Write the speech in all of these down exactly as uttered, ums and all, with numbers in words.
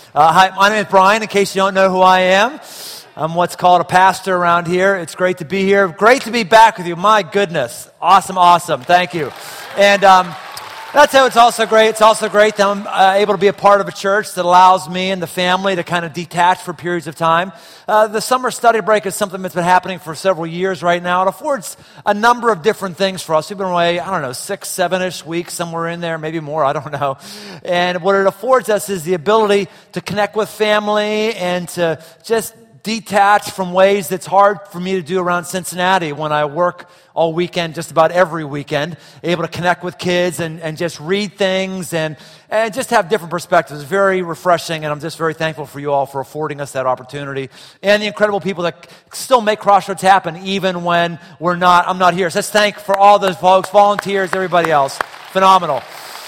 Uh, hi, my name is Brian, in case you don't know who I am. I'm what's called a pastor around here. It's great to be here. Great to be back with you. My goodness. Awesome, awesome. Thank you. And um, that's how it's also great. It's also great that I'm uh, able to be a part of a church that allows me and the family to kind of detach for periods of time. Uh, the summer study break is something that's been happening for several years right now. It affords a number of different things for us. We've been away, I don't know, six, seven-ish weeks, somewhere in there, maybe more, I don't know. And what it affords us is the ability to connect with family and to just detach from ways that's hard for me to do around Cincinnati when I work all weekend, just about every weekend, able to connect with kids and, and just read things and, and just have different perspectives. It's very refreshing, and I'm just very thankful for you all for affording us that opportunity and the incredible people that still make Crossroads happen even when we're not, I'm not here. So let's thank for all those folks, volunteers, everybody else. Phenomenal.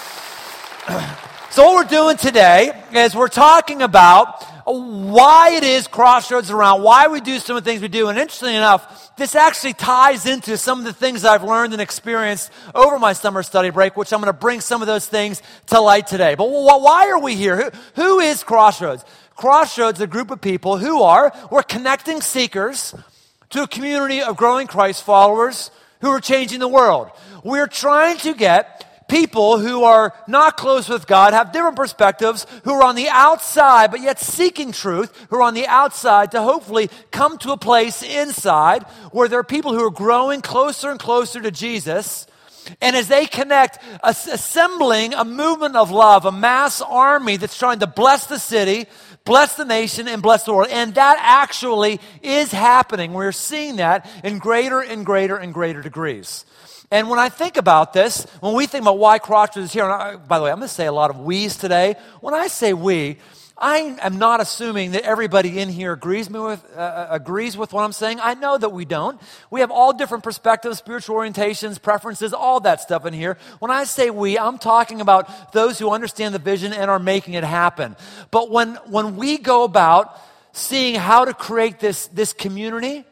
So what we're doing today is we're talking about why it is Crossroads around, why we do some of the things we do. And interestingly enough, this actually ties into some of the things I've learned and experienced over my summer study break, which I'm going to bring some of those things to light today. But why are we here? Who, who is Crossroads? Crossroads is a group of people who are, we're connecting seekers to a community of growing Christ followers who are changing the world. We're trying to get people who are not close with God, have different perspectives, who are on the outside, but yet seeking truth, who are on the outside to hopefully come to a place inside where there are people who are growing closer and closer to Jesus. And as they connect, assembling a movement of love, a mass army that's trying to bless the city, bless the nation, and bless the world. And that actually is happening. We're seeing that in greater and greater and greater degrees. And when I think about this, when we think about why Crossroads is here, and I, by the way, I'm going to say a lot of we's today. When I say we, I am not assuming that everybody in here agrees me with uh, agrees with what I'm saying. I know that we don't. We have all different perspectives, spiritual orientations, preferences, all that stuff in here. When I say we, I'm talking about those who understand the vision and are making it happen. But when when we go about seeing how to create this, this community,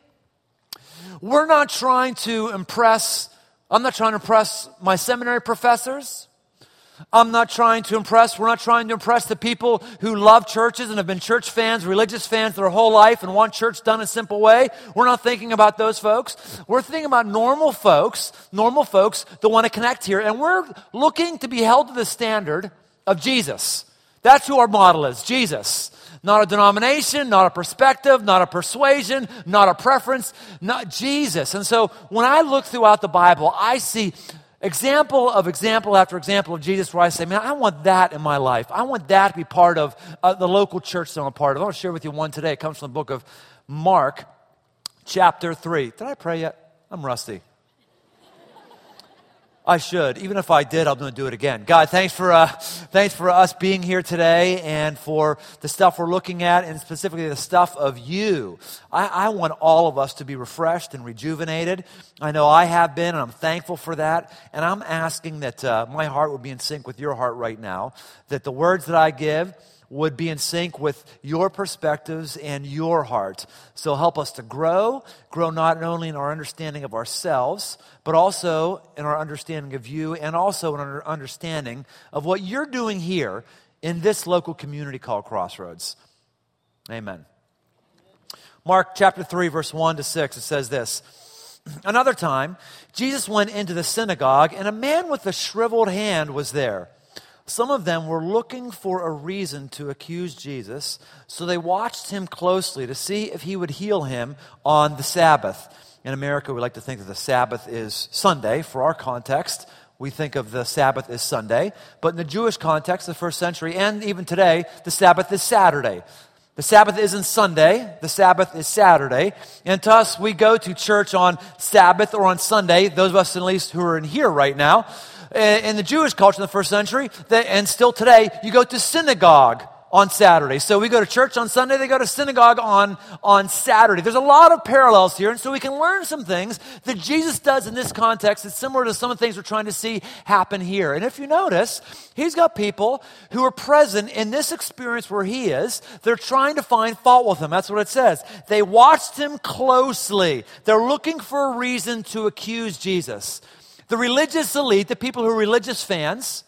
we're not trying to impress I'm not trying to impress my seminary professors. I'm not trying to impress, we're not trying to impress the people who love churches and have been church fans, religious fans their whole life and want church done a simple way. We're not thinking about those folks. We're thinking about normal folks, normal folks that want to connect here. And we're looking to be held to the standard of Jesus. That's who our model is, Jesus. Not a denomination, not a perspective, not a persuasion, not a preference, not Jesus. And so when I look throughout the Bible, I see example of example after example of Jesus where I say, man, I want that in my life. I want that to be part of uh, the local church that I'm a part of. I want to share with you one today. It comes from the book of Mark, chapter three. Did I pray yet? I'm rusty. I should. Even if I did, I'm going to do it again. God, thanks for uh, thanks for us being here today and for the stuff we're looking at and specifically the stuff of you. I, I want all of us to be refreshed and rejuvenated. I know I have been, and I'm thankful for that. And I'm asking that uh, my heart would be in sync with your heart right now, that the words that I give would be in sync with your perspectives and your heart. So help us to grow, grow not only in our understanding of ourselves, but also in our understanding of you and also in our understanding of what you're doing here in this local community called Crossroads. Amen. Mark chapter three, verse one to six, it says this. Another time, Jesus went into the synagogue, and a man with a shriveled hand was there. Some of them were looking for a reason to accuse Jesus, so they watched him closely to see if he would heal him on the Sabbath. In America, we like to think that the Sabbath is Sunday. For our context, we think of the Sabbath as Sunday. But in the Jewish context, the first century, and even today, the Sabbath is Saturday. The Sabbath isn't Sunday. The Sabbath is Saturday. And to us, we go to church on Sabbath or on Sunday, those of us at least who are in here right now. In the Jewish culture in the first century, and still today, you go to synagogue on Saturday. So we go to church on Sunday, they go to synagogue on, on Saturday. There's a lot of parallels here, and so we can learn some things that Jesus does in this context that's similar to some of the things we're trying to see happen here. And if you notice, he's got people who are present in this experience where he is. They're trying to find fault with him. That's what it says. They watched him closely. They're looking for a reason to accuse Jesus. The religious elite, the people who are religious fans,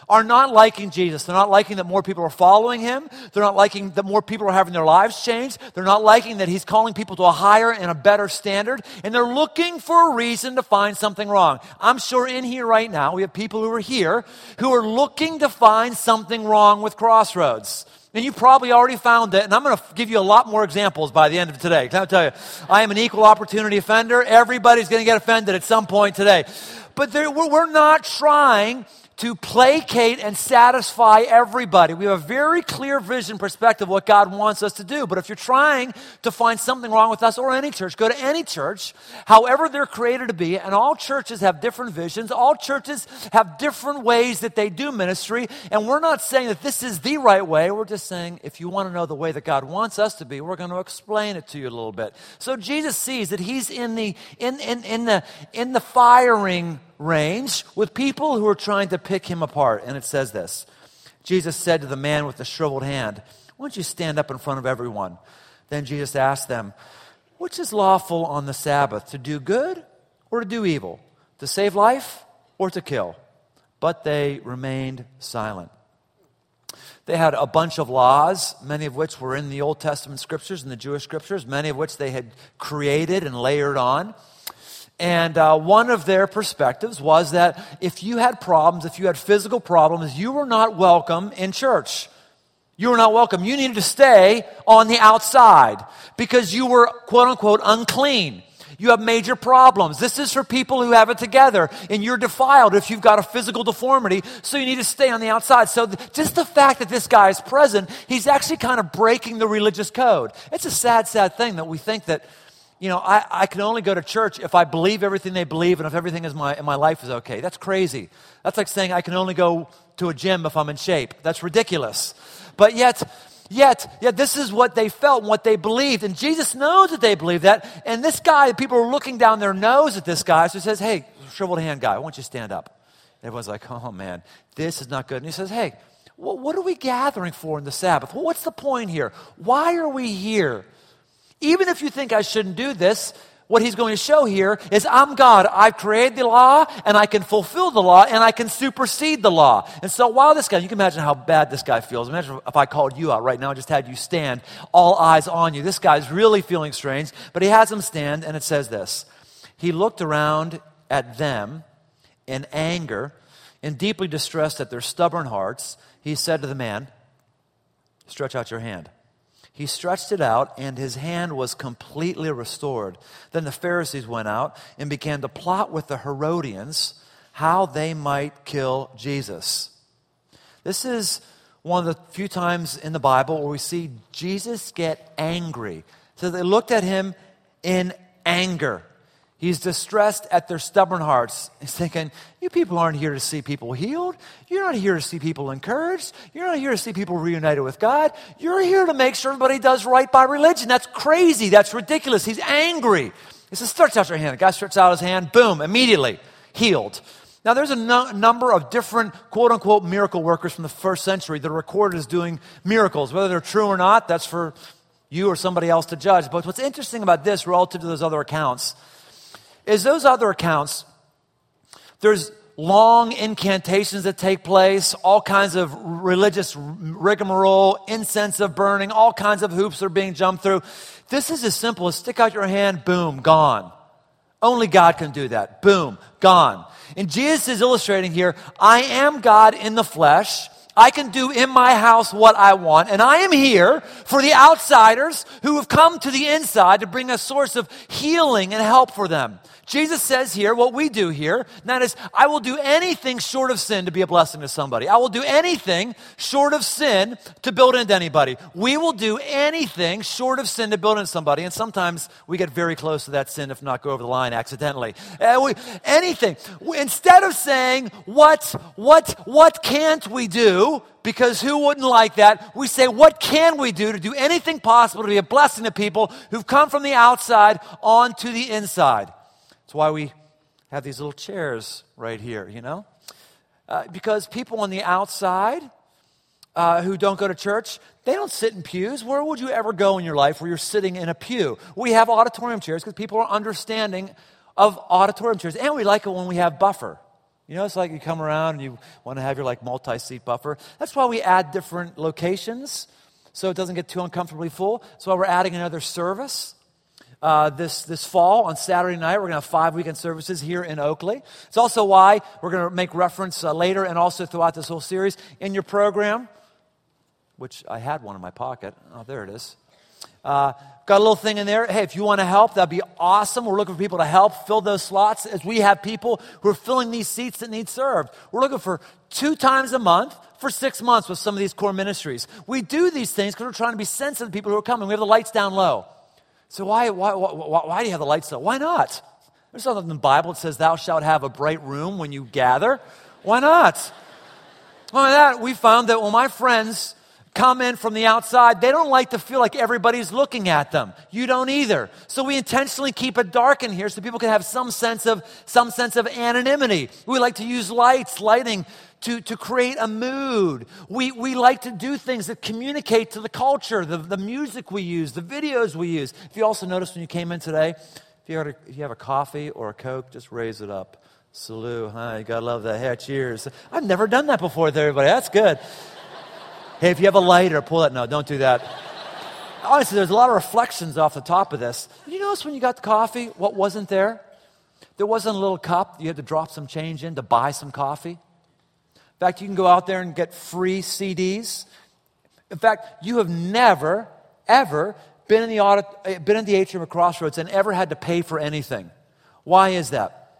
are not liking Jesus. They're not liking that more people are following him. They're not liking that more people are having their lives changed. They're not liking that he's calling people to a higher and a better standard. And they're looking for a reason to find something wrong. I'm sure in here right now, we have people who are here who are looking to find something wrong with Crossroads. And you probably already found it, and I'm going to give you a lot more examples by the end of today. Can I tell you, I am an equal opportunity offender. Everybody's going to get offended at some point today. But there, we're, we're not trying to placate and satisfy everybody. We have a very clear vision perspective of what God wants us to do. But if you're trying to find something wrong with us or any church, go to any church, however they're created to be, and all churches have different visions. All churches have different ways that they do ministry, and we're not saying that this is the right way. We're just saying if you want to know the way that God wants us to be, we're going to explain it to you a little bit. So Jesus sees that he's in the in in in the in the firing range with people who are trying to pick him apart. And it says this: Jesus said to the man with the shriveled hand, "Why don't you stand up in front of everyone?" Then Jesus asked them, "Which is lawful on the Sabbath, to do good or to do evil, to save life or to kill?" But they remained silent. They had a bunch of laws, many of which were in the Old Testament scriptures and the Jewish scriptures, many of which they had created and layered on. And uh, one of their perspectives was that if you had problems, if you had physical problems, you were not welcome in church. You were not welcome. You needed to stay on the outside because you were, quote unquote, unclean. You have major problems. This is for people who have it together, and you're defiled if you've got a physical deformity, so you need to stay on the outside. So th- just the fact that this guy is present, he's actually kind of breaking the religious code. It's a sad, sad thing that we think that, you know, I, I can only go to church if I believe everything they believe and if everything is my, in my life is okay. That's crazy. That's like saying I can only go to a gym if I'm in shape. That's ridiculous. But yet, yet, yet this is what they felt and what they believed. And Jesus knows that they believe that. And this guy, people are looking down their nose at this guy. So he says, "Hey, shriveled hand guy, why don't you stand up?" And everyone's like, "Oh man, this is not good." And he says, "Hey, what, what are we gathering for in the Sabbath? Well, what's the point here? Why are we here? Even if you think I shouldn't do this, what he's going to show here is I'm God. I've created the law, and I can fulfill the law, and I can supersede the law." And so while this guy, you can imagine how bad this guy feels. Imagine if I called you out right now and just had you stand, all eyes on you. This guy's really feeling strange, but he has him stand, and it says this: "He looked around at them in anger and deeply distressed at their stubborn hearts. He said to the man, 'Stretch out your hand.' He stretched it out, and his hand was completely restored. Then the Pharisees went out and began to plot with the Herodians how they might kill Jesus." This is one of the few times in the Bible where we see Jesus get angry. So they looked at him in anger. He's distressed at their stubborn hearts. He's thinking, you people aren't here to see people healed. You're not here to see people encouraged. You're not here to see people reunited with God. You're here to make sure everybody does right by religion. That's crazy. That's ridiculous. He's angry. He says, "Stretch out your hand." The guy stretches out his hand. Boom, immediately healed. Now, there's a no- number of different quote-unquote miracle workers from the first century that are recorded as doing miracles. Whether they're true or not, that's for you or somebody else to judge. But what's interesting about this relative to those other accounts is those other accounts, there's long incantations that take place, all kinds of religious rigmarole, incense of burning, all kinds of hoops are being jumped through. This is as simple as stick out your hand, boom, gone. Only God can do that. Boom, gone. And Jesus is illustrating here, I am God in the flesh. I can do in my house what I want, and I am here for the outsiders who have come to the inside to bring a source of healing and help for them. Jesus says here what we do here, and that is, I will do anything short of sin to be a blessing to somebody. I will do anything short of sin to build into anybody. We will do anything short of sin to build into somebody, and sometimes we get very close to that sin, if not go over the line accidentally. Uh, we, anything. Instead of saying, what, what, what can't we do? Because who wouldn't like that? We say, what can we do to do anything possible to be a blessing to people who've come from the outside onto the inside? That's why we have these little chairs right here, you know? Uh, because people on the outside uh, who don't go to church, they don't sit in pews. Where would you ever go in your life where you're sitting in a pew? We have auditorium chairs because people are understanding of auditorium chairs. And we like it when we have buffer. You know, it's like you come around and you want to have your like multi-seat buffer. That's why we add different locations so it doesn't get too uncomfortably full. That's why we're adding another service. Uh, this this fall on Saturday night, we're going to have five weekend services here in Oakley. It's also why we're going to make reference uh, later and also throughout this whole series in your program, which I had one in my pocket. Oh, there it is. Uh, got a little thing in there. Hey, if you want to help, that'd be awesome. We're looking for people to help fill those slots as we have people who are filling these seats that need served. We're looking for two times a month for six months with some of these core ministries. We do these things because we're trying to be sensitive to people who are coming. We have the lights down low. So why, why, why, why do you have the lights low? Why not? There's nothing in the Bible that says thou shalt have a bright room when you gather. Why not? Well, that we found that when my friends come in from the outside, they don't like to feel like everybody's looking at them. You don't either. So we intentionally keep it dark in here so people can have some sense of some sense of anonymity. We like to use lights, lighting to, to create a mood. We we like to do things that communicate to the culture, the, the music we use, the videos we use. If you also noticed when you came in today, if you, had a, if you have a coffee or a Coke, just raise it up. Salute. Huh? You gotta love that. Hey, cheers. I've never done that before with everybody. That's good. Hey, if you have a lighter, pull it. No, don't do that. Honestly, there's a lot of reflections off the top of this. Did you notice when you got the coffee, what wasn't there? There wasn't a little cup you had to drop some change in to buy some coffee. In fact, you can go out there and get free C Ds. In fact, you have never, ever been in the audit, been in the atrium of Crossroads and ever had to pay for anything. Why is that?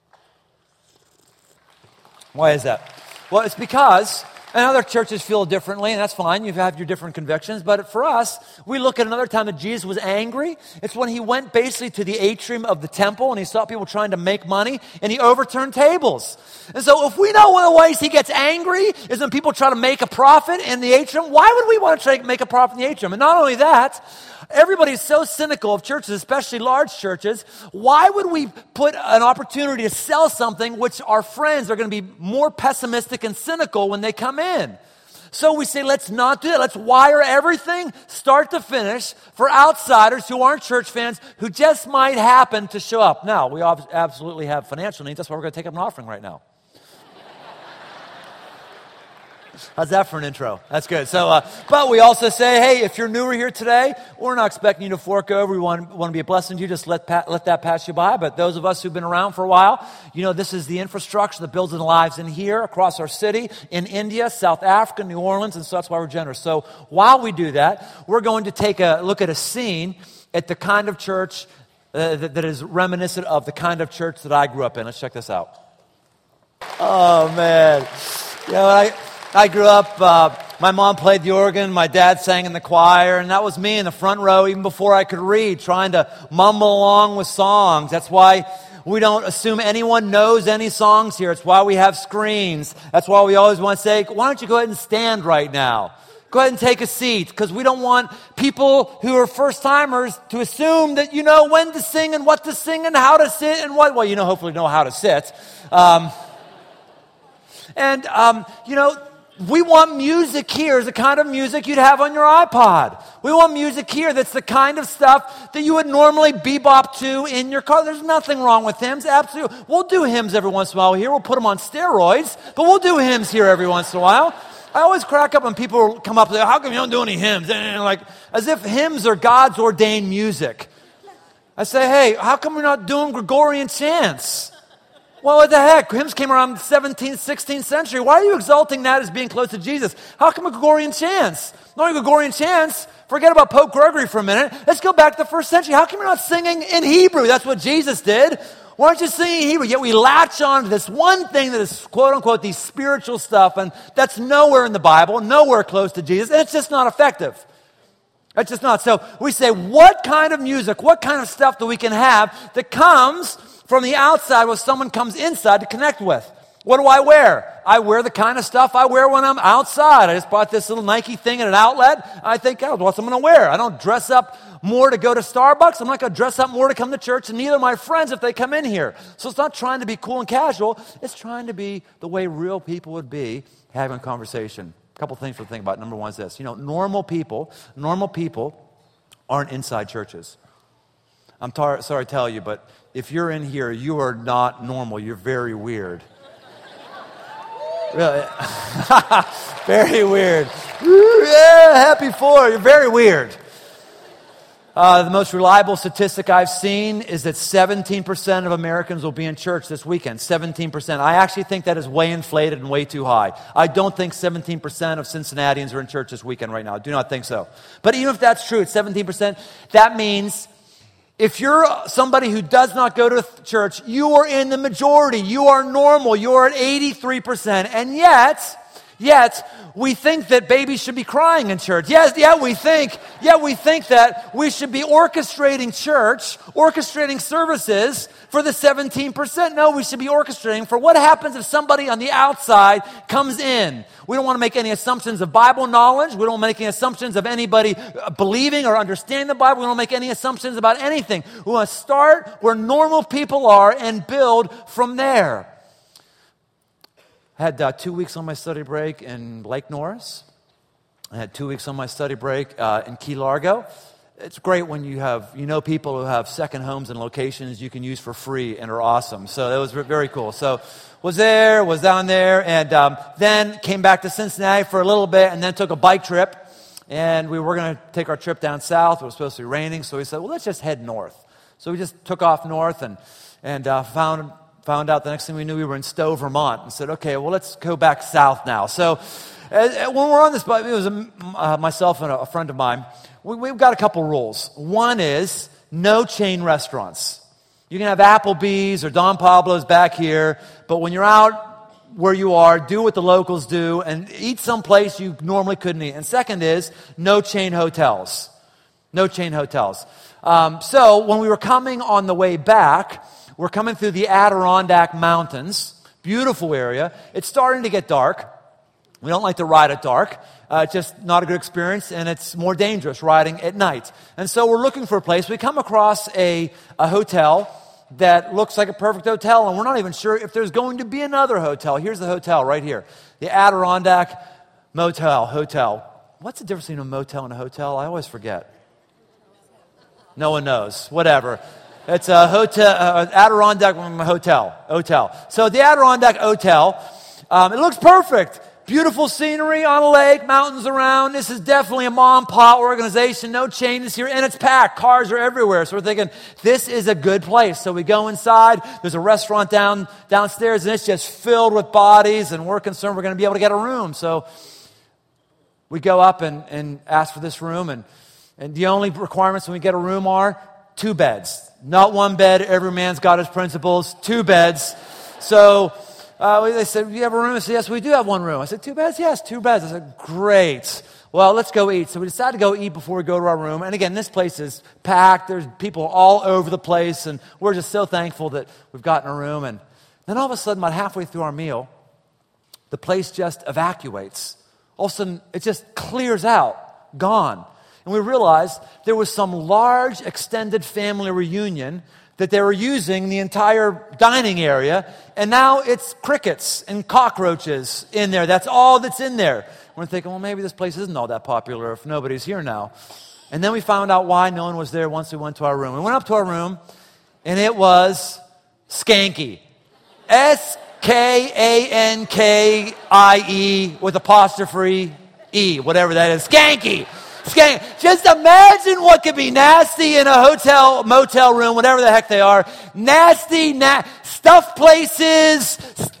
Why is that? Well, it's because... And other churches feel differently, and that's fine. You have your different convictions. But for us, we look at another time that Jesus was angry. It's when he went basically to the atrium of the temple, and he saw people trying to make money, and he overturned tables. And so if we know one of the ways he gets angry is when people try to make a profit in the atrium, why would we want to try to make a profit in the atrium? And not only that, everybody's so cynical of churches, especially large churches. Why would we put an opportunity to sell something which our friends are going to be more pessimistic and cynical when they come in? So we say, let's not do that. Let's wire everything, start to finish, for outsiders who aren't church fans, who just might happen to show up. Now, we absolutely have financial needs. That's why we're going to take up an offering right now. How's that for an intro? That's good. So, uh, but we also say, hey, if you're newer here today, we're not expecting you to fork over. We want, want to be a blessing to you. Just let pa- let that pass you by. But those of us who've been around for a while, you know, this is the infrastructure that builds in lives in here, across our city, in India, South Africa, New Orleans, and so that's why we're generous. So while we do that, we're going to take a look at a scene at the kind of church uh, that, that is reminiscent of the kind of church that I grew up in. Let's check this out. Oh, man. You know, I... I grew up, uh, my mom played the organ, my dad sang in the choir, and that was me in the front row even before I could read, trying to mumble along with songs. That's why we don't assume anyone knows any songs here. It's why we have screens. That's why we always want to say, why don't you go ahead and stand right now? Go ahead and take a seat, because we don't want people who are first-timers to assume that you know when to sing and what to sing and how to sit and what, well, you know, hopefully know how to sit. Um, and, um, you know, we want music here is the kind of music you'd have on your iPod. We want music here that's the kind of stuff that you would normally bebop to in your car. There's nothing wrong with hymns, absolutely. We'll do hymns every once in a while here. We'll put them on steroids, but we'll do hymns here every once in a while. I always crack up when people come up and say, how come you don't do any hymns? And like, as if hymns are God's ordained music. I say, hey, how come we're not doing Gregorian chants? Well, what the heck? Hymns came around the seventeenth, sixteenth century. Why are you exalting that as being close to Jesus? How come a Gregorian chants? Not only Gregorian chants, forget about Pope Gregory for a minute. Let's go back to the first century. How come you're not singing in Hebrew? That's what Jesus did. Why aren't you singing in Hebrew? Yet we latch on to this one thing that is, quote unquote, these spiritual stuff, and that's nowhere in the Bible, nowhere close to Jesus, and it's just not effective. It's just not. So we say, what kind of music, what kind of stuff that we can have that comes from the outside when someone comes inside to connect with? What do I wear? I wear the kind of stuff I wear when I'm outside. I just bought this little Nike thing at an outlet. I think, oh, what's I'm going to wear? I don't dress up more to go to Starbucks. I'm not going to dress up more to come to church, and neither are my friends if they come in here. So it's not trying to be cool and casual. It's trying to be the way real people would be having a conversation. A couple things to think about. Number one is this. You know, normal people, normal people aren't inside churches. I'm tar- sorry to tell you, but if you're in here, you are not normal. You're very weird. Really? Very weird. Yeah, happy four. You're very weird. Uh, the most reliable statistic I've seen is that seventeen percent of Americans will be in church this weekend. seventeen percent. I actually think that is way inflated and way too high. I don't think seventeen percent of Cincinnatians are in church this weekend right now. I do not think so. But even if that's true, it's seventeen percent. That means if you're somebody who does not go to church, you are in the majority. You are normal. You are at eighty-three percent. And yet, yet, we think that babies should be crying in church. Yes, yeah, we think, yeah, we think that we should be orchestrating church, orchestrating services for the seventeen percent. No, we should be orchestrating for what happens if somebody on the outside comes in. We don't want to make any assumptions of Bible knowledge. We don't make any assumptions of anybody believing or understanding the Bible. We don't make any assumptions about anything. We want to start where normal people are and build from there. I had uh, two weeks on my study break in Lake Norris. I had two weeks on my study break uh, in Key Largo. It's great when you have, you know, people who have second homes and locations you can use for free and are awesome. So that was very cool. So was there, was down there, and um, then came back to Cincinnati for a little bit and then took a bike trip. And we were going to take our trip down south. It was supposed to be raining. So we said, well, let's just head north. So we just took off north and, and uh, found... Found out the next thing we knew we were in Stowe, Vermont, and said, okay, well, let's go back south now. So uh, when we're on this bike, it was uh, myself and a, a friend of mine, we, we've got a couple rules. One is no chain restaurants. You can have Applebee's or Don Pablo's back here, but when you're out where you are, do what the locals do and eat someplace you normally couldn't eat. And second is no chain hotels. No chain hotels. Um, so when we were coming on the way back, we're coming through the Adirondack Mountains, beautiful area. It's starting to get dark. We don't like to ride at dark. Uh, it's just not a good experience, and it's more dangerous riding at night. And so we're looking for a place. We come across a, a hotel that looks like a perfect hotel, and we're not even sure if there's going to be another hotel. Here's the hotel right here, the Adirondack Motel Hotel. What's the difference between a motel and a hotel? I always forget. No one knows. Whatever. It's a hotel, uh, Adirondack Hotel. Hotel. So the Adirondack Hotel, um, it looks perfect. Beautiful scenery on a lake, mountains around. This is definitely a mom and pop organization. No chains here, and it's packed. Cars are everywhere. So we're thinking, this is a good place. So we go inside. There's a restaurant down downstairs, and it's just filled with bodies, and we're concerned we're going to be able to get a room. So we go up and, and ask for this room, and, and the only requirements when we get a room are two beds. Not one bed. Every man's got his principles. Two beds. So uh, they said, do you have a room? I said, yes, we do have one room. I said, two beds? Yes, two beds. I said, great. Well, let's go eat. So we decided to go eat before we go to our room. And again, this place is packed. There's people all over the place. And we're just so thankful that we've gotten a room. And then all of a sudden, about halfway through our meal, the place just evacuates. All of a sudden, it just clears out. Gone. And we realized there was some large extended family reunion that they were using the entire dining area, and now it's crickets and cockroaches in there. That's all that's in there. We're thinking, well, maybe this place isn't all that popular if nobody's here now. And then we found out why no one was there once we went to our room. We went up to our room, and it was skanky. S K A N K I E with apostrophe E, whatever that is. Skanky. Skank. Just imagine what could be nasty in a hotel, motel room, whatever the heck they are. Nasty, na- stuffed places.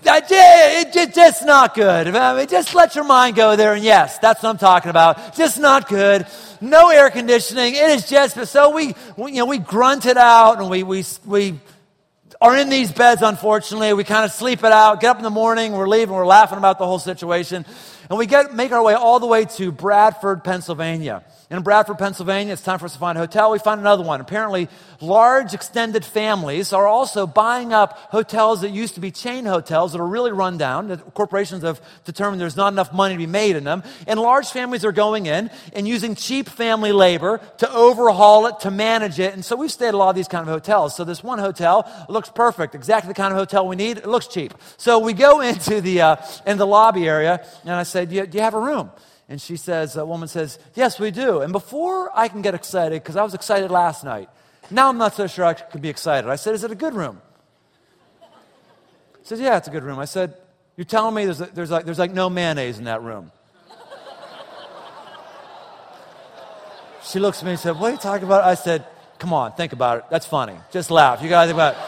It's just, just not good. I mean, just let your mind go there. And yes, that's what I'm talking about. Just not good. No air conditioning. It is just, so we, we you know, we grunt it out and we, we, we are in these beds, unfortunately. We kind of sleep it out, get up in the morning, we're leaving, we're laughing about the whole situation. And we get make our way all the way to Bradford, Pennsylvania. In Bradford, Pennsylvania, it's time for us to find a hotel. We find another one. Apparently, large extended families are also buying up hotels that used to be chain hotels that are really run down. The corporations have determined there's not enough money to be made in them. And large families are going in and using cheap family labor to overhaul it, to manage it. And so we've stayed at a lot of these kind of hotels. So this one hotel looks perfect, exactly the kind of hotel we need. It looks cheap. So we go into the uh, in the lobby area, and I say, do you, do you have a room? And she says, a woman says, yes, we do. And before I can get excited, because I was excited last night, now I'm not so sure I could be excited. I said, is it a good room? She says, yeah, it's a good room. I said, You're telling me there's, there's, like, there's like no mayonnaise in that room. She looks at me and said, what are you talking about? I said, come on, think about it. That's funny. Just laugh. You got to think about it.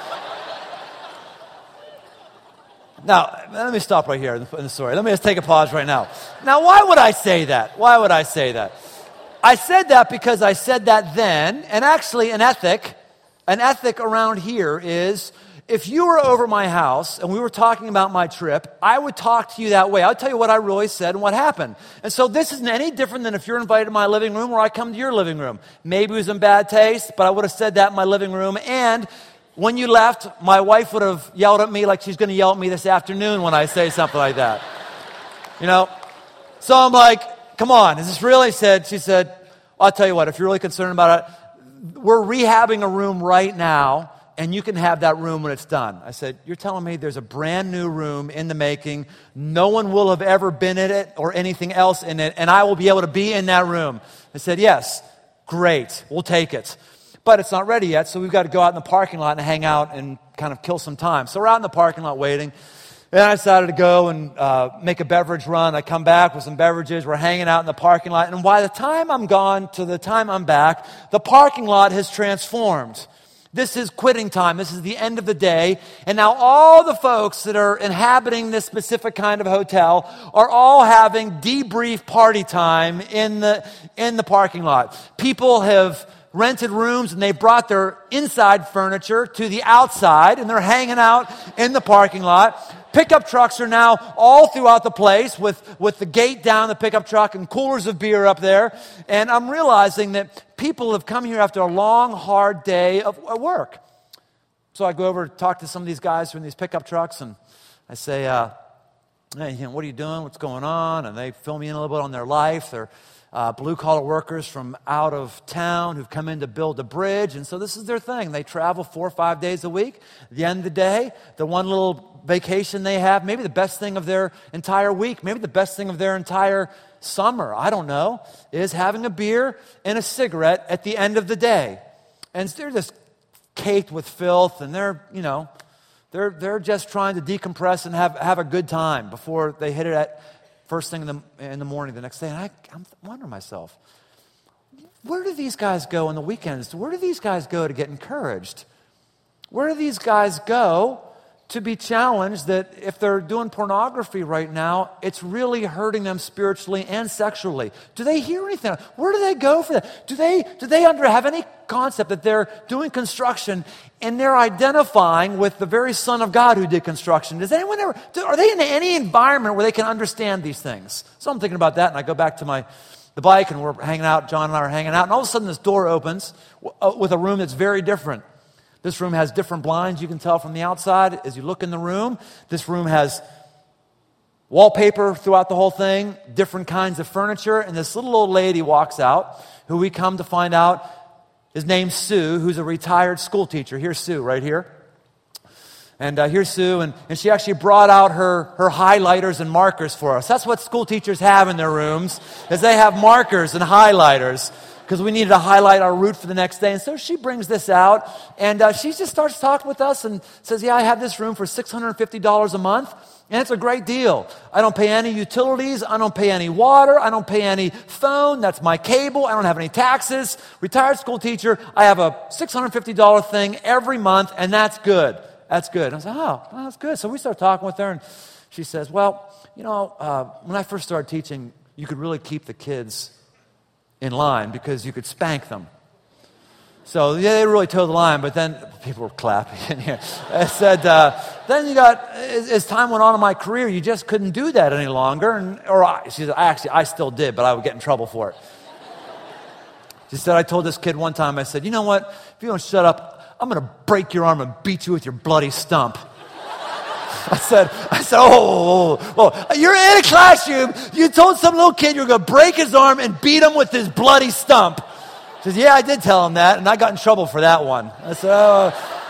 Now, let me stop right here in the story. Let me just take a pause right now. Now, why would I say that? Why would I say that? I said that because I said that then, and actually an ethic, an ethic around here is, if you were over my house and we were talking about my trip, I would talk to you that way. I'll tell you what I really said and what happened. And so this isn't any different than if you're invited to my living room or I come to your living room. Maybe it was in bad taste, but I would have said that in my living room. And when you left, my wife would have yelled at me like she's going to yell at me this afternoon when I say something like that. You know? So I'm like, come on, is this real? He said, she said, I'll tell you what, if you're really concerned about it, we're rehabbing a room right now, and you can have that room when it's done. I said, you're telling me there's a brand new room in the making, no one will have ever been in it or anything else in it, and I will be able to be in that room. I said, yes, great, we'll take it. But it's not ready yet, so we've got to go out in the parking lot and hang out and kind of kill some time. So we're out in the parking lot waiting. And I decided to go and uh, make a beverage run. I come back with some beverages. We're hanging out in the parking lot. And by the time I'm gone to the time I'm back, the parking lot has transformed. This is quitting time. This is the end of the day. And now all the folks that are inhabiting this specific kind of hotel are all having debrief party time in the, in the parking lot. People have rented rooms and they brought their inside furniture to the outside and they're hanging out in the parking lot. Pickup trucks are now all throughout the place with, with the gate down the pickup truck and coolers of beer up there. And I'm realizing that people have come here after a long, hard day of work. So I go over to talk to some of these guys who are in these pickup trucks and I say, uh, hey, you know, what are you doing? What's going on? And they fill me in a little bit on their life. They're Uh, blue-collar workers from out of town who've come in to build a bridge. And so this is their thing. They travel four or five days a week. At the end of the day, the one little vacation they have, maybe the best thing of their entire week, maybe the best thing of their entire summer, I don't know, is having a beer and a cigarette at the end of the day. And they're just caked with filth, and they're, you know, they're they're just trying to decompress and have, have a good time before they hit it at first thing in the, in the morning the next day. And I, I'm wondering myself, where do these guys go on the weekends? Where do these guys go to get encouraged? Where do these guys go to be challenged that if they're doing pornography right now, it's really hurting them spiritually and sexually? Do they hear anything? Where do they go for that? Do they, do they under, have any concept that they're doing construction and they're identifying with the very Son of God who did construction? Does anyone ever, do, are they in any environment where they can understand these things? So I'm thinking about that, and I go back to my the bike, and we're hanging out. John and I are hanging out, and all of a sudden this door opens with a room that's very different. This room has different blinds, you can tell from the outside. As you look in the room, this room has wallpaper throughout the whole thing, different kinds of furniture, and this little old lady walks out, who we come to find out is named Sue, who's a retired school teacher. Here's Sue right here. And uh, here's Sue, and, and she actually brought out her, her highlighters and markers for us. That's what school teachers have in their rooms, is they have markers and highlighters, because we needed to highlight our route for the next day. And so she brings this out, and uh, she just starts talking with us and says, yeah, I have this room for six hundred fifty dollars a month, and it's a great deal. I don't pay any utilities. I don't pay any water. I don't pay any phone. That's my cable. I don't have any taxes. Retired school teacher. I have a six hundred fifty dollars thing every month, and that's good. That's good. And I said, oh, well, that's good. So we start talking with her, and she says, well, you know, uh, when I first started teaching, you could really keep the kids in line because you could spank them. So, yeah, they really towed the line, but then people were clapping in here. I said, uh, then you got, as, as time went on in my career, you just couldn't do that any longer. And, or I, she said, actually, I still did, but I would get in trouble for it. She said, I told this kid one time, I said, you know what, if you don't shut up, I'm going to break your arm and beat you with your bloody stump. I said, I said, oh, oh, oh, oh, you're in a classroom. You told some little kid you're going to break his arm and beat him with his bloody stump. She says, yeah, I did tell him that, and I got in trouble for that one. I said, oh.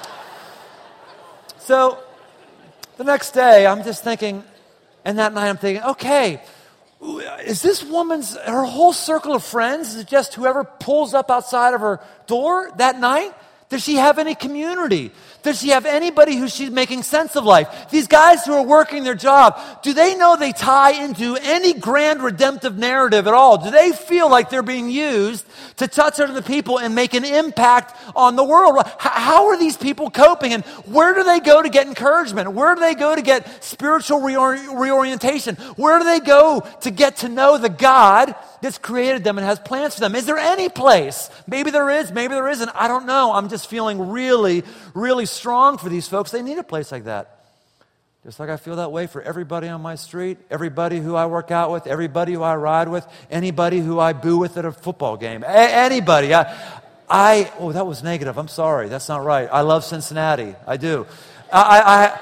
So the next day, I'm just thinking, and that night I'm thinking, okay, is this woman's, her whole circle of friends, is it just whoever pulls up outside of her door that night? Does she have any community? Does she have anybody who she's making sense of life? These guys who are working their job, do they know they tie into any grand redemptive narrative at all? Do they feel like they're being used to touch other people and make an impact on the world? H- how are these people coping? And where do they go to get encouragement? Where do they go to get spiritual reor- reorientation? Where do they go to get to know the God that's created them and has plans for them? Is there any place? Maybe there is, maybe there isn't. I don't know. I'm just feeling really, really strong for these folks. They need a place like that. Just like I feel that way for everybody on my street, everybody who I work out with, everybody who I ride with, anybody who I boo with at a football game. A- anybody. I, I, oh, that was negative. I'm sorry. That's not right. I love Cincinnati. I do. I, I,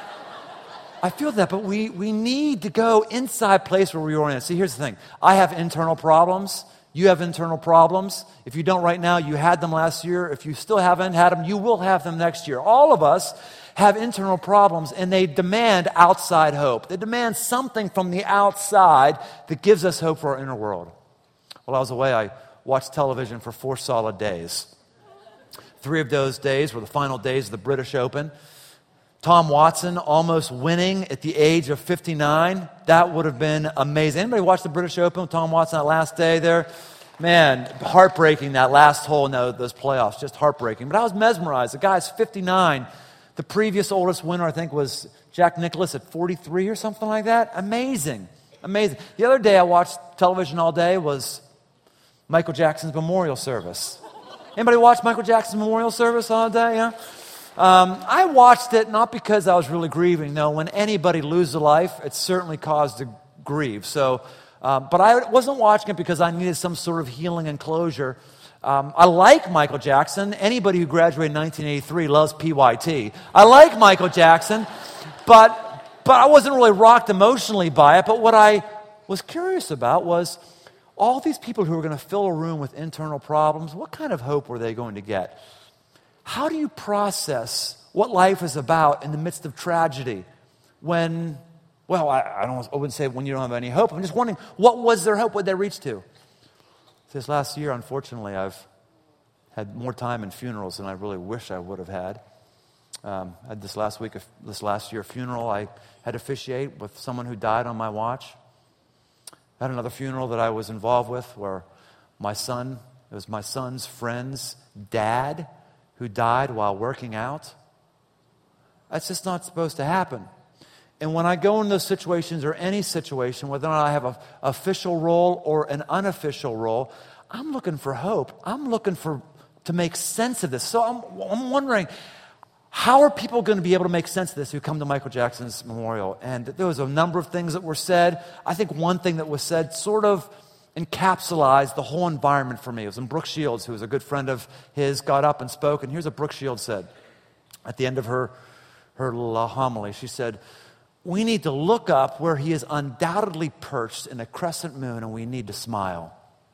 I feel that, but we, we need to go inside place where we orient. See, here's the thing. I have internal problems. You have internal problems. If you don't right now, you had them last year. If you still haven't had them, you will have them next year. All of us have internal problems, and they demand outside hope. They demand something from the outside that gives us hope for our inner world. While I was away, I watched television for four solid days. Three of those days were the final days of the British Open. Tom Watson almost winning at the age of fifty-nine. That would have been amazing. Anybody watch the British Open with Tom Watson that last day there? Man, heartbreaking, that last hole in those playoffs, just heartbreaking. But I was mesmerized. The guy's fifty-nine. The previous oldest winner, I think, was Jack Nicklaus at forty-three or something like that. Amazing, amazing. The other day I watched television all day was Michael Jackson's memorial service. Anybody watch Michael Jackson's memorial service all day? Yeah. Um, I watched it not because I was really grieving. No, when anybody loses a life, it's certainly cause to grieve. So, uh, but I wasn't watching it because I needed some sort of healing and closure. Um, I like Michael Jackson. Anybody who graduated in nineteen eighty-three loves P Y T. I like Michael Jackson, but but I wasn't really rocked emotionally by it. But what I was curious about was all these people who were going to fill a room with internal problems. What kind of hope were they going to get? How do you process what life is about in the midst of tragedy? When, well, I, I don't. I wouldn't say when you don't have any hope. I'm just wondering, what was their hope? What did they reach to? This last year, unfortunately, I've had more time in funerals than I really wish I would have had. Um, I had this last week, this last year funeral I had to officiate with someone who died on my watch. I had another funeral that I was involved with where my son, it was my son's friend's dad who died while working out. That's just not supposed to happen. And when I go in those situations, or any situation, whether or not I have an official role or an unofficial role, I'm looking for hope. I'm looking for to make sense of this. So I'm, I'm wondering, how are people going to be able to make sense of this who come to Michael Jackson's memorial? And there was a number of things that were said. I think one thing that was said sort of encapsulated the whole environment for me. It was when Brooke Shields, who was a good friend of his, got up and spoke. And here's what Brooke Shields said at the end of her, her little homily. She said, "We need to look up where he is undoubtedly perched in a crescent moon, and we need to smile."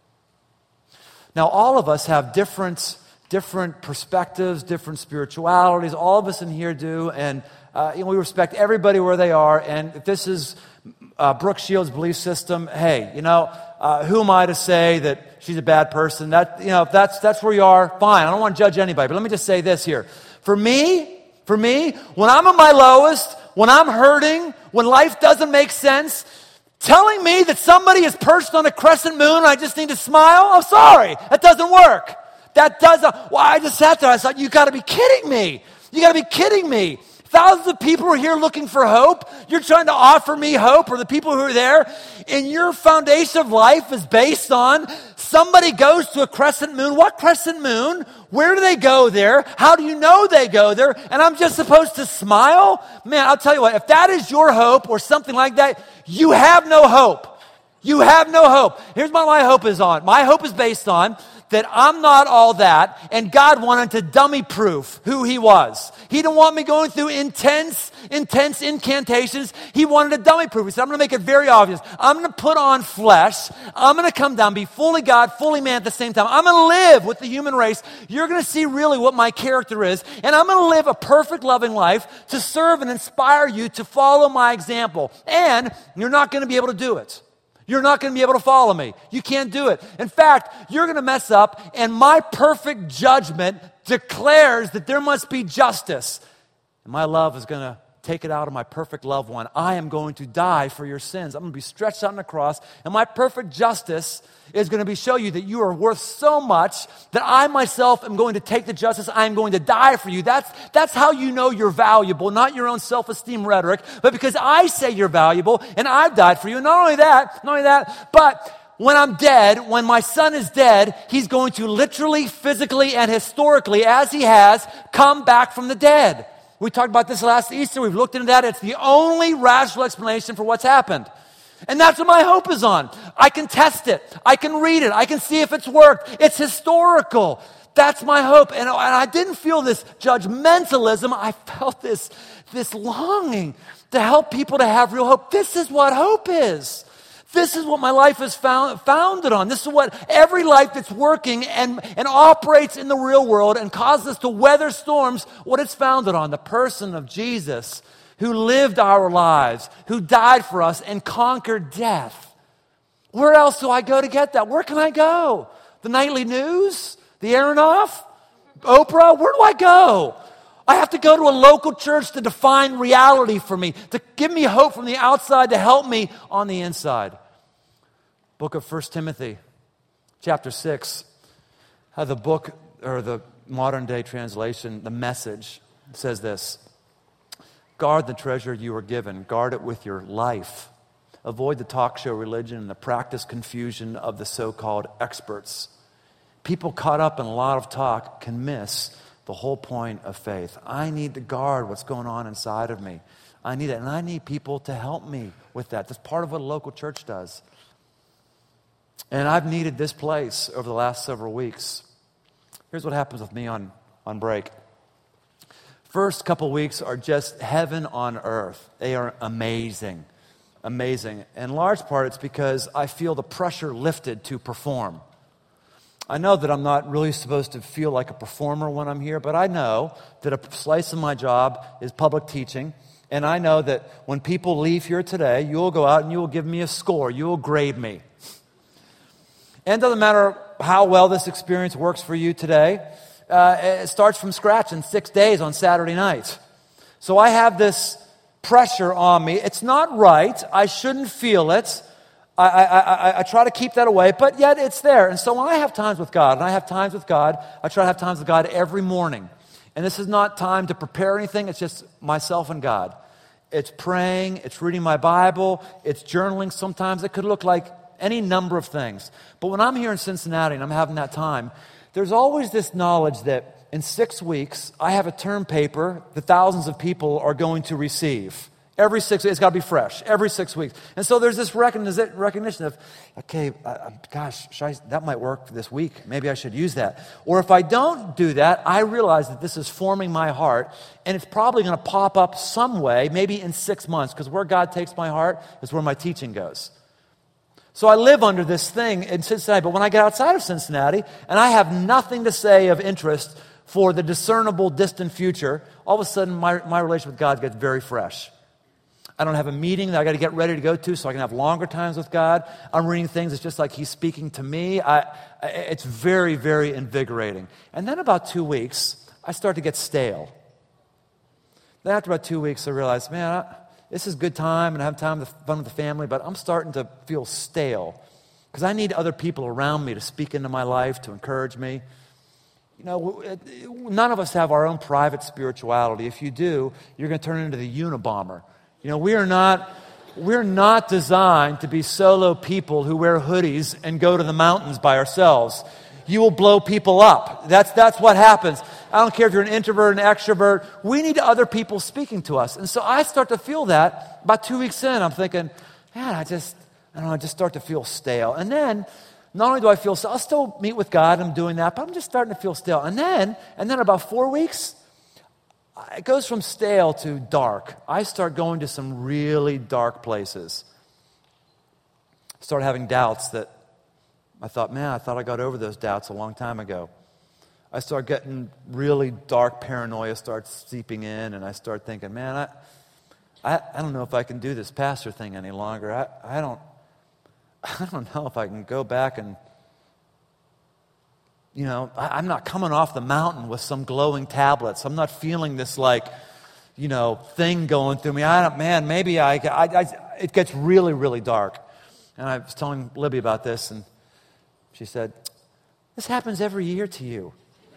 Now, all of us have different, different perspectives, different spiritualities. All of us in here do, and uh, you know, we respect everybody where they are. And if this is uh, Brooke Shields' belief system, hey, you know, uh, who am I to say that she's a bad person? That, you know, if that's that's where you are, fine. I don't want to judge anybody, but let me just say this here: for me, for me, when I'm at my lowest, when I'm hurting, when life doesn't make sense, telling me that somebody is perched on a crescent moon and I just need to smile, I'm sorry. That doesn't work. That doesn't. Well, I just sat there. I thought, you got to be kidding me. You got to be kidding me. Thousands of people are here looking for hope. You're trying to offer me hope, or the people who are there. And your foundation of life is based on somebody goes to a crescent moon. What crescent moon? Where do they go there? How do you know they go there? And I'm just supposed to smile? Man, I'll tell you what, if that is your hope or something like that, you have no hope. You have no hope. Here's what my hope is on. My hope is based on that I'm not all that, and God wanted to dummy-proof who He was. He didn't want me going through intense, intense incantations. He wanted to dummy-proof. He said, I'm going to make it very obvious. I'm going to put on flesh. I'm going to come down, be fully God, fully man at the same time. I'm going to live with the human race. You're going to see really what my character is, and I'm going to live a perfect, loving life to serve and inspire you to follow my example. And you're not going to be able to do it. You're not going to be able to follow me. You can't do it. In fact, you're going to mess up, and my perfect judgment declares that there must be justice. And my love is going to take it out of my perfect loved one. I am going to die for your sins. I'm going to be stretched out on the cross, and my perfect justice is going to be show you that you are worth so much that I myself am going to take the justice. I am going to die for you. That's, that's how you know you're valuable, not your own self-esteem rhetoric, but because I say you're valuable, and I've died for you. And not only that, not only that, but when I'm dead, when my son is dead, he's going to literally, physically, and historically, as he has, come back from the dead. We talked about this last Easter. We've looked into that. It's the only rational explanation for what's happened. And that's what my hope is on. I can test it. I can read it. I can see if it's worked. It's historical. That's my hope. And, and I didn't feel this judgmentalism. I felt this, this longing to help people to have real hope. This is what hope is. This is what my life is found, founded on. This is what every life that's working and, and operates in the real world and causes us to weather storms, what it's founded on, the person of Jesus, who lived our lives, who died for us and conquered death. Where else do I go to get that? Where can I go? The nightly news? The Aronoff? Oprah? Where do I go? I have to go to a local church to define reality for me, to give me hope from the outside, to help me on the inside. Book of First Timothy, chapter six, how the book, or the modern day translation, the Message, says this: guard the treasure you were given, guard it with your life. Avoid the talk show religion and the practice confusion of the so-called experts. People caught up in a lot of talk can miss the whole point of faith. I need to guard what's going on inside of me. I need it, and I need people to help me with that. That's part of what a local church does. And I've needed this place over the last several weeks. Here's what happens with me on, on break. First couple weeks are just heaven on earth. They are amazing, amazing. In large part, it's because I feel the pressure lifted to perform. I know that I'm not really supposed to feel like a performer when I'm here, but I know that a slice of my job is public teaching, and I know that when people leave here today, you will go out and you will give me a score. You will grade me. And it doesn't matter how well this experience works for you today. Uh, it starts from scratch in six days on Saturday night. So I have this pressure on me. It's not right. I shouldn't feel it. I, I, I, I try to keep that away, but yet it's there. And so when I have times with God, and I have times with God, I try to have times with God every morning. And this is not time to prepare anything. It's just myself and God. It's praying. It's reading my Bible. It's journaling. Sometimes it could look like any number of things. But when I'm here in Cincinnati and I'm having that time, there's always this knowledge that in six weeks, I have a term paper that thousands of people are going to receive. Every six weeks, it's got to be fresh. Every six weeks. And so there's this recognition of, okay, uh, gosh, should I, that might work for this week. Maybe I should use that. Or if I don't do that, I realize that this is forming my heart, and it's probably going to pop up some way, maybe in six months, because where God takes my heart is where my teaching goes. So I live under this thing in Cincinnati, but when I get outside of Cincinnati, and I have nothing to say of interest for the discernible, distant future, all of a sudden my, my relationship with God gets very fresh. I don't have a meeting that I got to get ready to go to so I can have longer times with God. I'm reading things, it's just like He's speaking to me. I, I, it's very, very invigorating. And then about two weeks, I start to get stale. Then after about two weeks, I realize, man, I, this is a good time and I have time to fun with the family, but I'm starting to feel stale because I need other people around me to speak into my life, to encourage me. You know, none of us have our own private spirituality. If you do, you're going to turn into the Unabomber. You know, we are not, we're not designed to be solo people who wear hoodies and go to the mountains by ourselves. You will blow people up. That's, that's what happens. I don't care if you're an introvert, an extrovert. We need other people speaking to us. And so I start to feel that about two weeks in. I'm thinking, man, I just, I don't know, I just start to feel stale. And then, not only do I feel stale, I'll still meet with God, I'm doing that, but I'm just starting to feel stale. And then, and then about four weeks, it goes from stale to dark. I start going to some really dark places. Start having doubts that I thought, man, I thought I got over those doubts a long time ago. I start getting really dark paranoia starts seeping in, and I start thinking, man, I, I, I don't know if I can do this pastor thing any longer. I, I don't, I don't know if I can go back and, you know, I, I'm not coming off the mountain with some glowing tablets. I'm not feeling this like, you know, thing going through me. I don't, man, maybe I, I, I, it gets really, really dark. And I was telling Libby about this, and she said, this happens every year to you.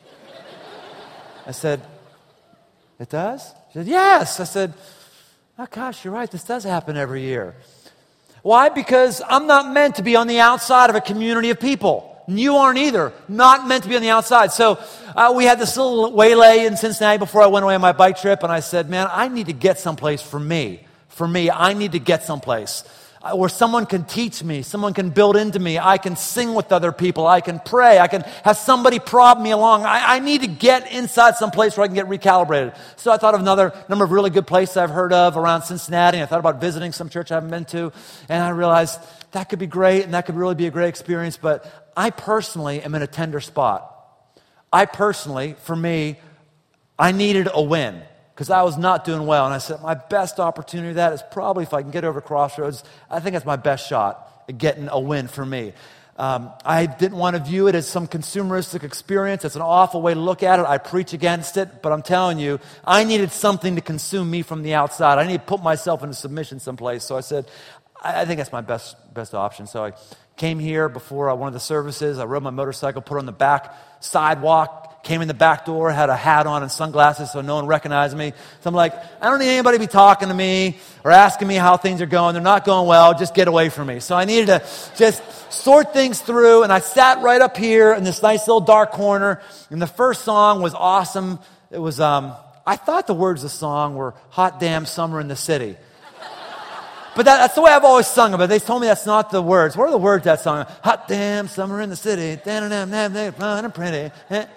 I said, it does? She said, yes. I said, oh gosh, you're right, this does happen every year. Why? Because I'm not meant to be on the outside of a community of people. And you aren't either. Not meant to be on the outside. So uh, we had this little waylay in Cincinnati before I went away on my bike trip, and I said, man, I need to get someplace for me. For me, I need to get someplace uh, where someone can teach me, someone can build into me, I can sing with other people, I can pray, I can have somebody prod me along. I, I need to get inside someplace where I can get recalibrated. So I thought of another number of really good places I've heard of around Cincinnati, and I thought about visiting some church I haven't been to, and I realized that could be great, and that could really be a great experience, but I personally am in a tender spot. I personally, for me, I needed a win because I was not doing well. And I said, my best opportunity of that is probably if I can get over Crossroads. I think that's my best shot at getting a win for me. Um, I didn't want to view it as some consumeristic experience. It's an awful way to look at it. I preach against it. But I'm telling you, I needed something to consume me from the outside. I needed to put myself into submission someplace. So I said, I, I think that's my best best option. So I came here before one of the services. I rode my motorcycle, put it on the back sidewalk, came in the back door, had a hat on and sunglasses so no one recognized me. So I'm like, I don't need anybody to be talking to me or asking me how things are going. They're not going well. Just get away from me. So I needed to just sort things through, and I sat right up here in this nice little dark corner, and the first song was awesome. It was, um, I thought the words of the song were Hot Damn Summer in the City. But that, that's the way I've always sung it, but they told me that's not the words. What are the words of that song? Hot damn summer in the city. Fun and pretty.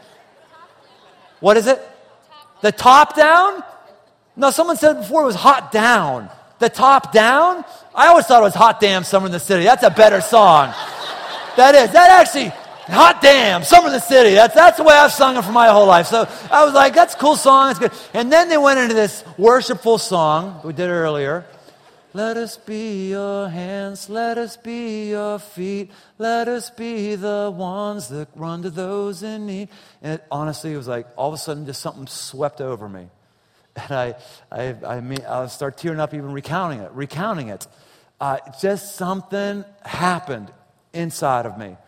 What is it? The top down? No, someone said before it was hot down. The top down? I always thought it was hot damn summer in the city. That's a better song. That is. That actually, hot damn summer in the city. That's, that's the way I've sung it for my whole life. So I was like, that's a cool song. It's good. And then they went into this worshipful song we did earlier. Let us be your hands, let us be your feet, let us be the ones that run to those in need. And it, honestly, it was like all of a sudden just something swept over me. And I I, I mean, I'll start tearing up even recounting it, recounting it. Uh, just something happened inside of me.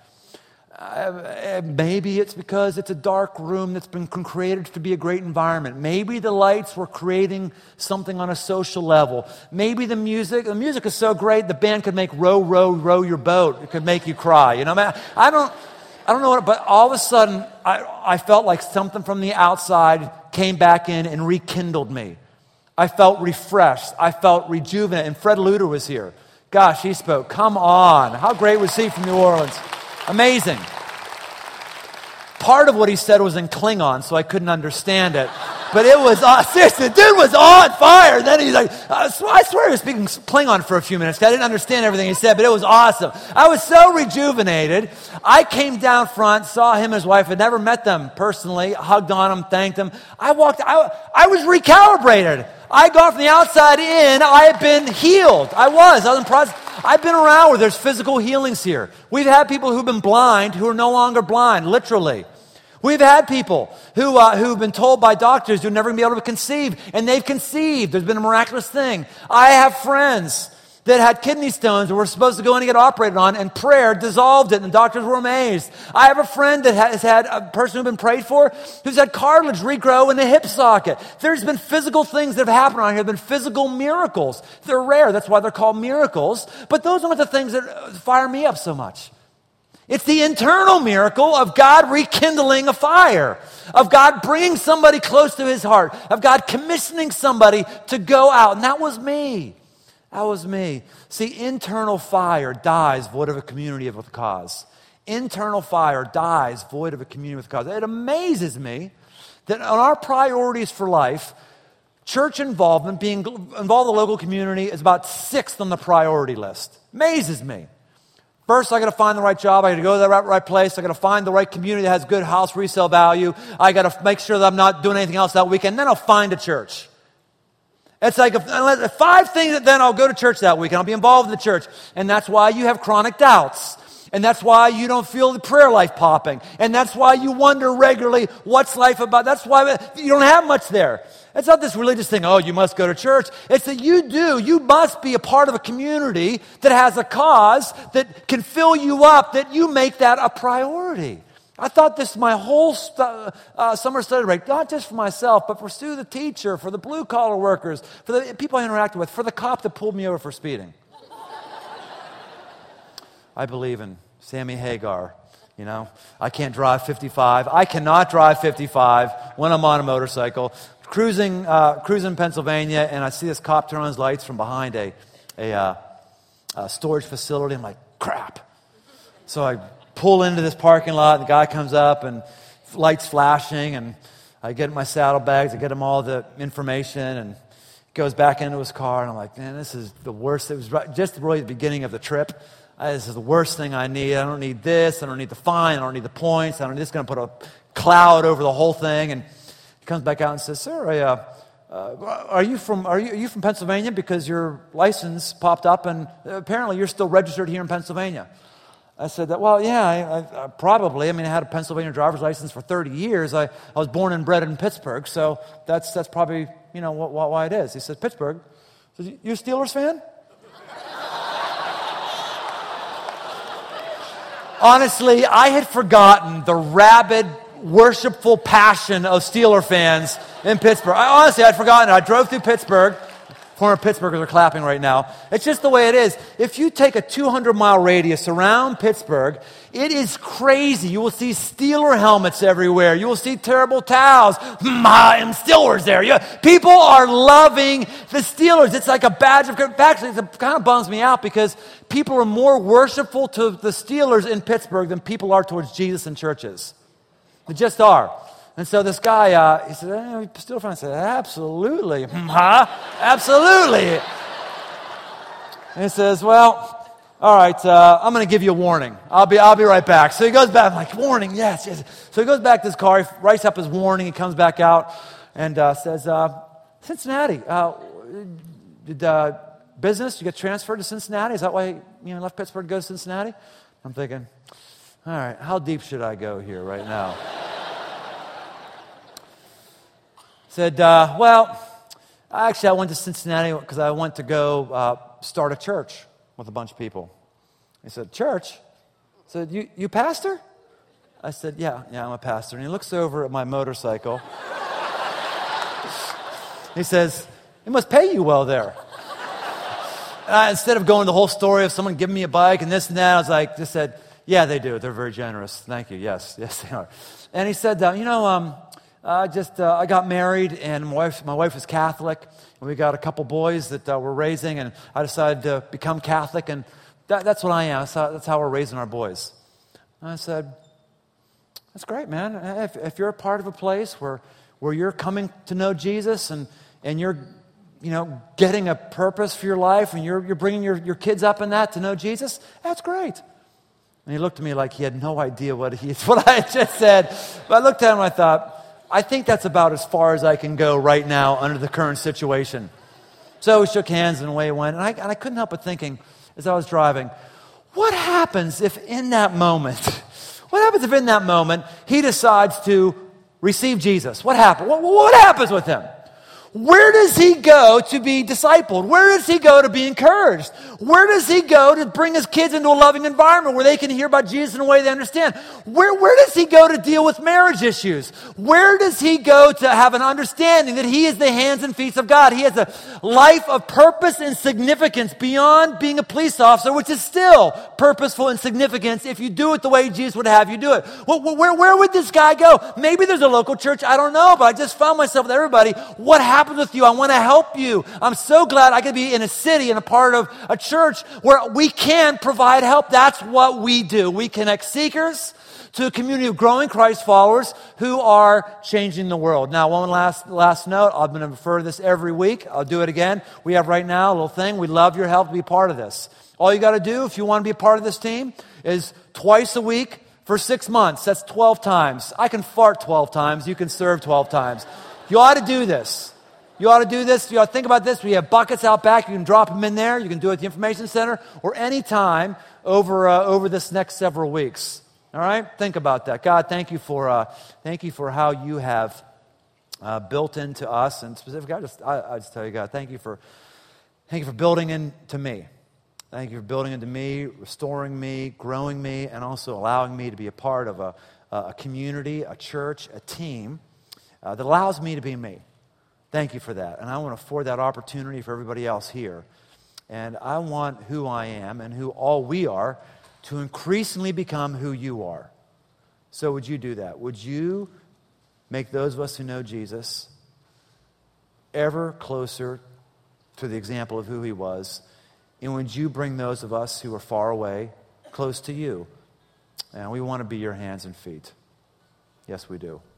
Uh, maybe it's because it's a dark room that's been created to be a great environment. Maybe the lights were creating something on a social level. Maybe the music, the music is so great, the band could make row, row, row your boat. It could make you cry. You know, I don't, I don't know what, but all of a sudden, I, I felt like something from the outside came back in and rekindled me. I felt refreshed. I felt rejuvenated. And Fred Luter was here. Gosh, he spoke. Come on. How great was he from New Orleans? Amazing. Part of what he said was in Klingon, so I couldn't understand it. But it was, uh, seriously, the dude was on fire. And then he's like, I swear, I swear he was speaking Klingon for a few minutes. I didn't understand everything he said, but it was awesome. I was so rejuvenated. I came down front, saw him and his wife. I'd never met them personally, hugged on them, thanked them. I walked, I, I was recalibrated. I got from the outside in. I had been healed. I was. I was in process. I've been around where there's physical healings here. We've had people who've been blind who are no longer blind, literally. We've had people who, uh, who've been told by doctors you're never going to be able to conceive, and they've conceived. There's been a miraculous thing. I have friends that had kidney stones and were supposed to go in and get operated on, and prayer dissolved it, and the doctors were amazed. I have a friend that has had a person who's been prayed for who's had cartilage regrow in the hip socket. There's been physical things that have happened on here. There have been physical miracles. They're rare. That's why they're called miracles. But those aren't the things that fire me up so much. It's the internal miracle of God rekindling a fire, of God bringing somebody close to his heart, of God commissioning somebody to go out. And that was me. That was me. See, internal fire dies void of a community of a cause. Internal fire dies void of a community with a cause. It amazes me that on our priorities for life, church involvement, being involved in the local community, is about sixth on the priority list. Amazes me. First, I got to find the right job. I got to go to the right, right place. I got to find the right community that has good house resale value. I got to make sure that I'm not doing anything else that weekend. Then I'll find a church. It's like if, if five things that then I'll go to church that weekend. I'll be involved in the church. And that's why you have chronic doubts. And that's why you don't feel the prayer life popping. And that's why you wonder regularly, what's life about? That's why you don't have much there. It's not this religious thing, oh, you must go to church. It's that you do. You must be a part of a community that has a cause that can fill you up, that you make that a priority. I thought this my whole stu- uh, summer study break, not just for myself, but for Sue the teacher, for the blue-collar workers, for the people I interacted with, for the cop that pulled me over for speeding. I believe in Sammy Hagar, you know. I can't drive fifty-five. I cannot drive fifty-five when I'm on a motorcycle. Cruising uh, cruising in Pennsylvania, and I see this cop turn on his lights from behind a, a, uh, a storage facility. I'm like, crap. So I pull into this parking lot, and the guy comes up, and lights flashing, and I get my saddlebags, I get him all the information, and he goes back into his car, and I'm like, man, this is the worst. It was right, just really the beginning of the trip. Uh, this is the worst thing I need. I don't need this. I don't need the fine. I don't need the points. I don't need this. Going to put a cloud over the whole thing. And he comes back out and says, "Sir, I, uh, uh, are you from are you, are you from Pennsylvania? Because your license popped up, and apparently you're still registered here in Pennsylvania." I said, that, "Well, yeah, I, I, I probably. I mean, I had a Pennsylvania driver's license for thirty years. I, I was born and bred in Pittsburgh, so that's that's probably you know wh- wh- why it is." He says, "Pittsburgh." I said, "You a Steelers fan?" Honestly, I had forgotten the rabid, worshipful passion of Steeler fans in Pittsburgh. I, honestly, I'd forgotten it. I drove through Pittsburgh. Former Pittsburghers are clapping right now. It's just the way it is. If you take a two hundred mile radius around Pittsburgh, it is crazy. You will see Steeler helmets everywhere. You will see terrible towels. I am Steelers there. You, people are loving the Steelers. It's like a badge of... Actually, it kind of bums me out because people are more worshipful to the Steelers in Pittsburgh than people are towards Jesus in churches. They just are. And so this guy, uh, he said, hey, Steeler fan? I said, absolutely. Huh? Absolutely. And he says, well, all right, uh, I'm going to give you a warning. I'll be I'll be right back. So he goes back. I'm like, warning, yes, yes. So he goes back to his car. He writes up his warning. He comes back out and uh, says, uh, Cincinnati, uh, did uh, business, you get transferred to Cincinnati? Is that why you know, left Pittsburgh to go to Cincinnati? I'm thinking, all right, how deep should I go here right now? Said, uh, well, actually, I went to Cincinnati because I went to go uh, start a church with a bunch of people. He said, church? I said, you, you pastor? I said, yeah, yeah, I'm a pastor. And he looks over at my motorcycle. He says, they must pay you well there. And I, instead of going the whole story of someone giving me a bike and this and that, I was like, just said, yeah, they do. They're very generous. Thank you. Yes, yes, they are. And he said, uh, you know, um, I just uh, I got married, and my wife my wife is Catholic, and we got a couple boys that uh, we're raising, and I decided to become Catholic, and that, that's what I am. That's how, that's how we're raising our boys. And I said, that's great, man. If, if you're a part of a place where where you're coming to know Jesus, and and you're you know getting a purpose for your life, and you're you're bringing your, your kids up in that to know Jesus, that's great. And he looked at me like he had no idea what he what I had just said. But I looked at him and I thought, I think that's about as far as I can go right now under the current situation. So we shook hands and away went. And I, and I couldn't help but thinking as I was driving, what happens if in that moment, what happens if in that moment he decides to receive Jesus? What happens? What, what happens with him? Where does he go to be discipled? Where does he go to be encouraged? Where does he go to bring his kids into a loving environment where they can hear about Jesus in a way they understand? Where, where does he go to deal with marriage issues? Where does he go to have an understanding that he is the hands and feet of God? He has a life of purpose and significance beyond being a police officer, which is still purposeful and significance if you do it the way Jesus would have you do it. Well, where, where would this guy go? Maybe there's a local church. I don't know, but I just found myself with everybody. What happened? happens with you. I want to help you. I'm so glad I could be in a city and a part of a church where we can provide help. That's what we do. We connect seekers to a community of growing Christ followers who are changing the world. Now, one last last note. I'm going to refer to this every week. I'll do it again. We have right now a little thing. We'd love your help to be a part of this. All you got to do if you want to be a part of this team is twice a week for six months. That's twelve times. I can fart twelve times. You can serve twelve times. You ought to do this. You ought to do this. You ought to think about this. We have buckets out back. You can drop them in there. You can do it at the information center or any time over uh, over this next several weeks. All right? Think about that. God, thank you for uh, thank you for how you have uh, built into us, and specifically, I just I, I just tell you, God, thank you for thank you for building into me. Thank you for building into me, restoring me, growing me, and also allowing me to be a part of a, a community, a church, a team uh, that allows me to be me. Thank you for that. And I want to afford that opportunity for everybody else here. And I want who I am and who all we are to increasingly become who you are. So would you do that? Would you make those of us who know Jesus ever closer to the example of who he was? And would you bring those of us who are far away close to you? And we want to be your hands and feet. Yes, we do.